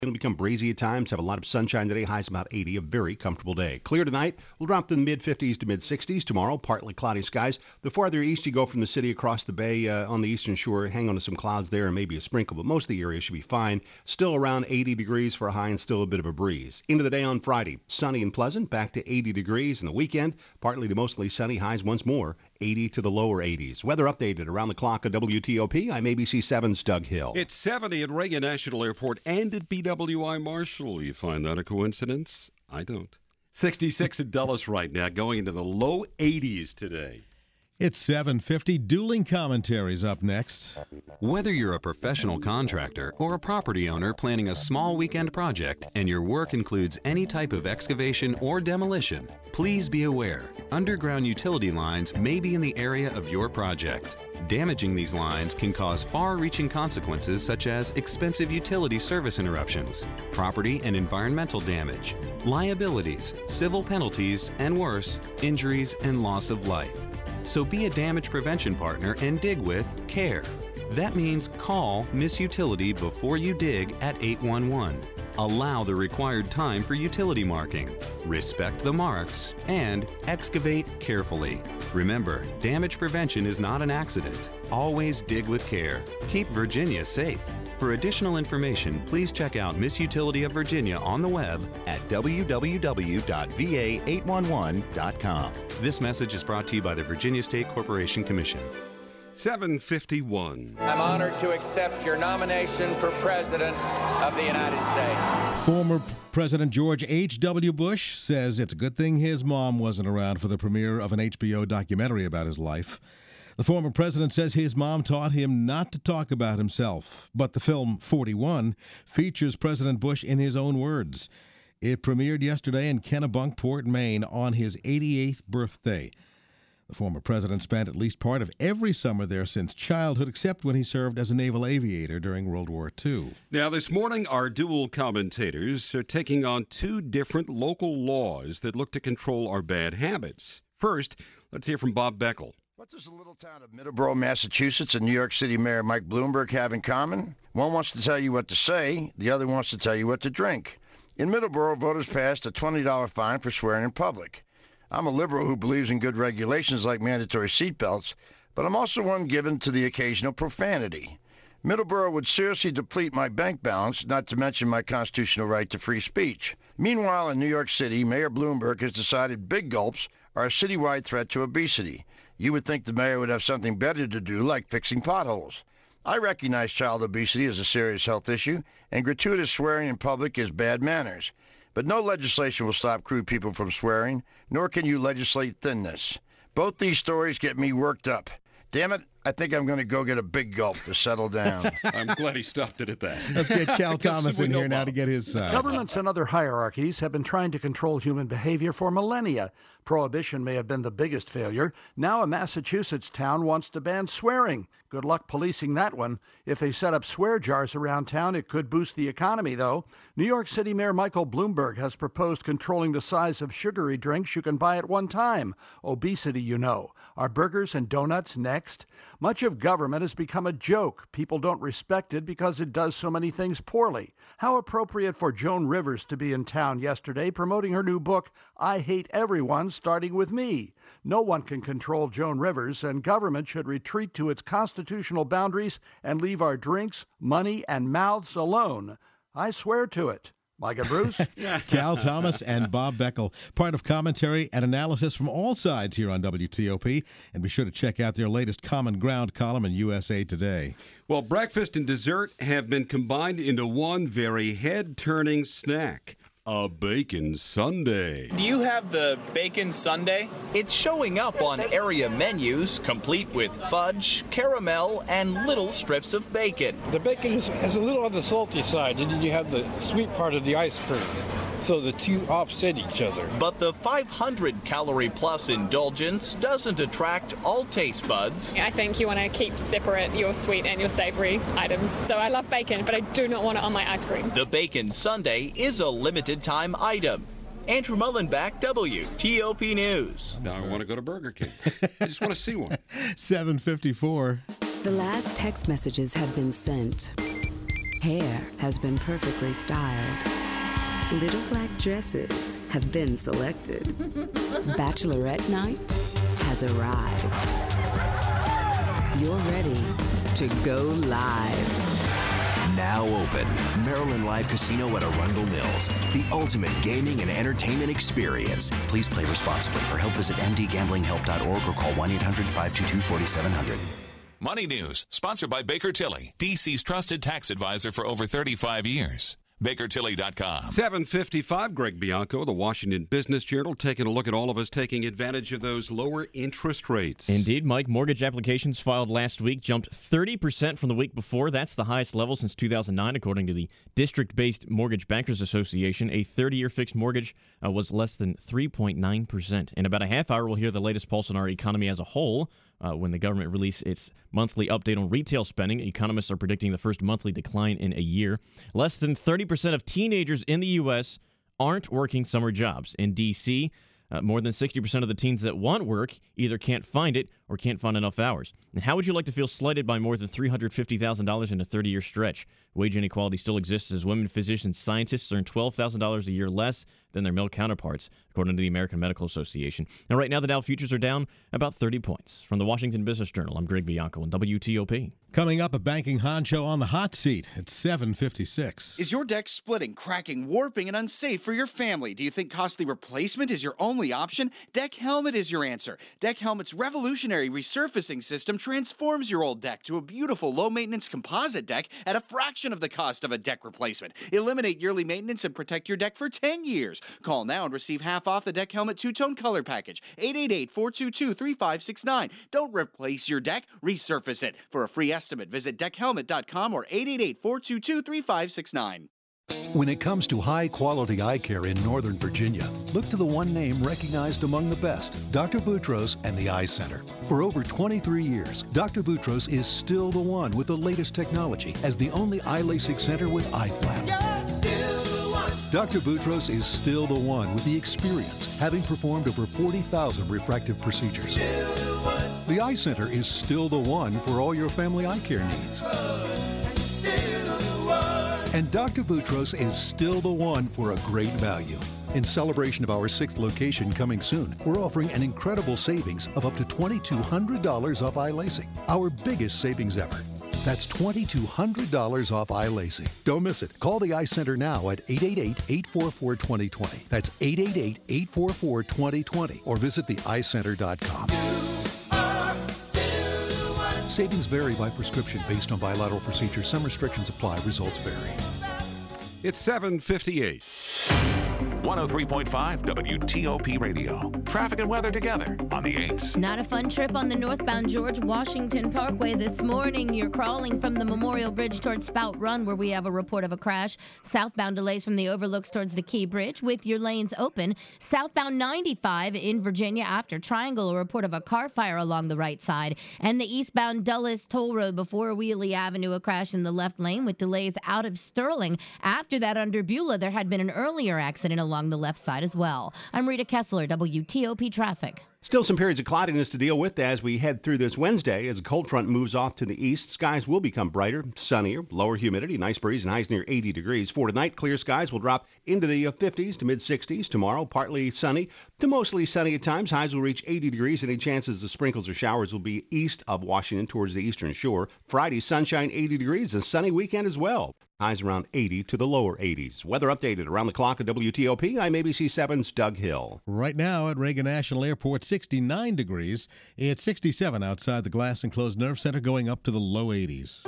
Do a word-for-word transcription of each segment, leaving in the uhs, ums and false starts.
It'll become breezy at times, have a lot of sunshine today, highs about eighty, a very comfortable day. Clear tonight, we'll drop to the mid-fifties to mid-sixties. Tomorrow, partly cloudy skies. The farther east you go from the city across the bay uh, on the eastern shore, hang on to some clouds there and maybe a sprinkle, but most of the area should be fine. Still around eighty degrees for a high and still a bit of a breeze. Into the day on Friday, sunny and pleasant, back to eighty degrees. And the weekend, partly to mostly sunny, highs once more, eighty to the lower eighties. Weather updated around the clock at W T O P. I'm A B C seven's Doug Hill. It's seventy at Reagan National Airport and at B W I Marshall. You find that a coincidence? I don't. sixty-six at Dulles right now, going into the low eighties today. It's seven fifty. Dueling Commentaries up next. Whether you're a professional contractor or a property owner planning a small weekend project and your work includes any type of excavation or demolition, please be aware, underground utility lines may be in the area of your project. Damaging these lines can cause far-reaching consequences such as expensive utility service interruptions, property and environmental damage, liabilities, civil penalties, and worse, injuries and loss of life. So be a damage prevention partner and dig with care. That means call Miss Utility before you dig at eight one one. Allow the required time for utility marking, respect the marks, and excavate carefully. Remember, damage prevention is not an accident. Always dig with care. Keep Virginia safe. For additional information, please check out Miss Utility of Virginia on the web at w w w dot v a eight one one dot com. This message is brought to you by the Virginia State Corporation Commission. seven fifty-one. I'm honored to accept your nomination for President of the United States. Former President George H W. Bush says it's a good thing his mom wasn't around for the premiere of an H B O documentary about his life. The former president says his mom taught him not to talk about himself, but the film forty-one features President Bush in his own words. It premiered yesterday in Kennebunkport, Maine, on his eighty-eighth birthday. The former president spent at least part of every summer there since childhood, except when he served as a naval aviator during World War Two. Now, this morning, our dual commentators are taking on two different local laws that look to control our bad habits. First, let's hear from Bob Beckel. What does the little town of Middleborough, Massachusetts, and New York City Mayor Mike Bloomberg have in common? One wants to tell you what to say, the other wants to tell you what to drink. In Middleborough, voters passed a twenty dollars fine for swearing in public. I'm a liberal who believes in good regulations like mandatory seatbelts, but I'm also one given to the occasional profanity. Middleborough would seriously deplete my bank balance, not to mention my constitutional right to free speech. Meanwhile, in New York City, Mayor Bloomberg has decided big gulps are a citywide threat to obesity. You would think the mayor would have something better to do, like fixing potholes. I recognize child obesity as a serious health issue, and gratuitous swearing in public is bad manners. But no legislation will stop crude people from swearing, nor can you legislate thinness. Both these stories get me worked up. Damn it, I think I'm going to go get a big gulp to settle down. I'm glad he stopped it at that. Let's get Cal Thomas in here now to get his side. Governments and other hierarchies have been trying to control human behavior for millennia. Prohibition may have been the biggest failure. Now a Massachusetts town wants to ban swearing. Good luck policing that one. If they set up swear jars around town, it could boost the economy, though. New York City Mayor Michael Bloomberg has proposed controlling the size of sugary drinks you can buy at one time. Obesity, you know. Are burgers and donuts next? Much of government has become a joke. People don't respect it because it does so many things poorly. How appropriate for Joan Rivers to be in town yesterday promoting her new book, I Hate Everyone, Starting With Me. No one can control Joan Rivers, and government should retreat to its constitutional boundaries and leave our drinks, money, and mouths alone. I swear to it. Like a Bruce? Cal Thomas and Bob Beckel, part of commentary and analysis from all sides here on W T O P. And be sure to check out their latest Common Ground column in U S A Today. Well, breakfast and dessert have been combined into one very head-turning snack. A bacon sundae. Do you have the bacon sundae? It's showing up on area menus, complete with fudge, caramel, and little strips of bacon. The bacon is, is a little on the salty side, and then you have the sweet part of the ice cream. So the two offset each other. But the five hundred calorie plus indulgence doesn't attract all taste buds. I think you want to keep separate your sweet and your savory items. So I love bacon, but I do not want it on my ice cream. The bacon sundae is a limited time item. Andrew Mullenbeck, W T O P News. Now I want to go to Burger King. I just want to see one. seven fifty-four. The last text messages have been sent. Hair has been perfectly styled. Little black dresses have been selected. Bachelorette night has arrived. You're ready to go live. Now open, Maryland Live Casino at Arundel Mills. The ultimate gaming and entertainment experience. Please play responsibly. For help, visit m d gambling help dot org or call one eight hundred five two two four seven zero zero. Money News, sponsored by Baker Tilly, D C's trusted tax advisor for over thirty-five years. Baker Tilly dot com. seven fifty-five, Greg Bianco, the Washington Business Journal, taking a look at all of us taking advantage of those lower interest rates. Indeed, Mike. Mortgage applications filed last week jumped thirty percent from the week before. That's the highest level since two thousand nine, according to the district-based Mortgage Bankers Association. A thirty-year fixed mortgage uh, was less than three point nine percent. In about a half hour, we'll hear the latest pulse on our economy as a whole. Uh, when the government released its monthly update on retail spending, economists are predicting the first monthly decline in a year. Less than thirty percent of teenagers in the U S aren't working summer jobs. In D C, uh, more than sixty percent of the teens that want work either can't find it or can't find enough hours. And how would you like to feel slighted by more than three hundred fifty thousand dollars in a thirty-year stretch? Wage inequality still exists as women physicians scientists earn twelve thousand dollars a year less than their male counterparts, according to the American Medical Association. Now, right now, the Dow futures are down about thirty points. From the Washington Business Journal, I'm Greg Bianco on W T O P. Coming up, a banking honcho on the hot seat at seven fifty-six. Is your deck splitting, cracking, warping, and unsafe for your family? Do you think costly replacement is your only option? Deck Helmet is your answer. Deck Helmet's revolutionary resurfacing system transforms your old deck to a beautiful low-maintenance composite deck at a fraction of the cost of a deck replacement. Eliminate yearly maintenance and protect your deck for ten years. Call now and receive half off the Deck Helmet two-tone color package. eight eight eight, four two two, three five six nine. Don't replace your deck, resurface it. For a free estimate, visit deck helmet dot com or eight eight eight, four two two, three five six nine. When it comes to high-quality eye care in Northern Virginia, look to the one name recognized among the best, Doctor Boutros and the Eye Center. For over twenty-three years, Doctor Boutros is still the one with the latest technology as the only eye LASIK center with eye flap. Doctor Boutros is still the one with the experience, having performed over forty thousand refractive procedures. The Eye Center is still the one for all your family eye care needs. And Doctor Boutros is still the one for a great value. In celebration of our sixth location coming soon, we're offering an incredible savings of up to two thousand two hundred dollars off eye LASIK, our biggest savings ever. That's two thousand two hundred dollars off eye LASIK. Don't miss it. Call the Eye Center now at eight eight eight, eight four four, two zero two zero. That's eight eight eight, eight four four, two zero two zero. Or visit the eye center dot com. Savings vary by prescription based on bilateral procedures. Some restrictions apply. Results vary. It's seven fifty-eight. one oh three point five W T O P Radio. Traffic and weather together on the eights. Not a fun trip on the northbound George Washington Parkway this morning. You're crawling from the Memorial Bridge towards Spout Run, where we have a report of a crash. Southbound delays from the overlooks towards the Key Bridge with your lanes open. Southbound ninety-five in Virginia after Triangle, a report of a car fire along the right side. And the eastbound Dulles Toll Road before Wheelie Avenue, a crash in the left lane with delays out of Sterling. After that, under Beulah, there had been an earlier accident along the left side as well. I'm Rita Kessler, W T O P Traffic. Still some periods of cloudiness to deal with as we head through this Wednesday. As a cold front moves off to the east, skies will become brighter, sunnier, lower humidity, nice breeze, and highs near eighty degrees. For tonight, clear skies will drop into the fifties to mid-sixties. Tomorrow, partly sunny to mostly sunny at times. Highs will reach eighty degrees. Any chances of sprinkles or showers will be east of Washington towards the eastern shore. Friday, sunshine, eighty degrees, a sunny weekend as well. Highs around eighty to the lower eighties. Weather updated around the clock at W T O P. I'm A B C seven's Doug Hill. Right now at Reagan National Airport, sixty-nine degrees. It's sixty-seven outside the Glass Enclosed Nerve Center, going up to the low eighties.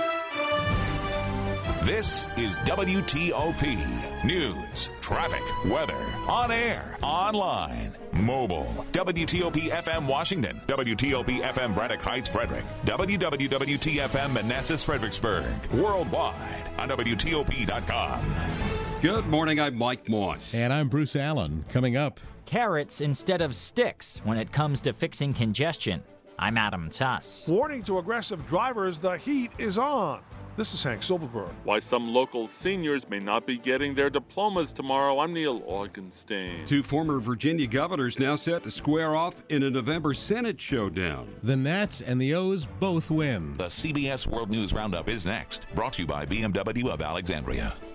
This is W T O P News, traffic, weather, on air, online, mobile. W T O P F M Washington, W T O P F M Braddock Heights, Frederick, W W W T F M Manassas, Fredericksburg, worldwide on W T O P dot com. Good morning, I'm Mike Moss. And I'm Bruce Allen. Coming up, carrots instead of sticks when it comes to fixing congestion. I'm Adam Tuss. Warning to aggressive drivers, the heat is on. This is Hank Silverberg. Why some local seniors may not be getting their diplomas tomorrow. I'm Neil Augenstein. Two former Virginia governors now set to square off in a November Senate showdown. The Nats and the O's both win. The C B S World News Roundup is next, brought to you by B M W of Alexandria.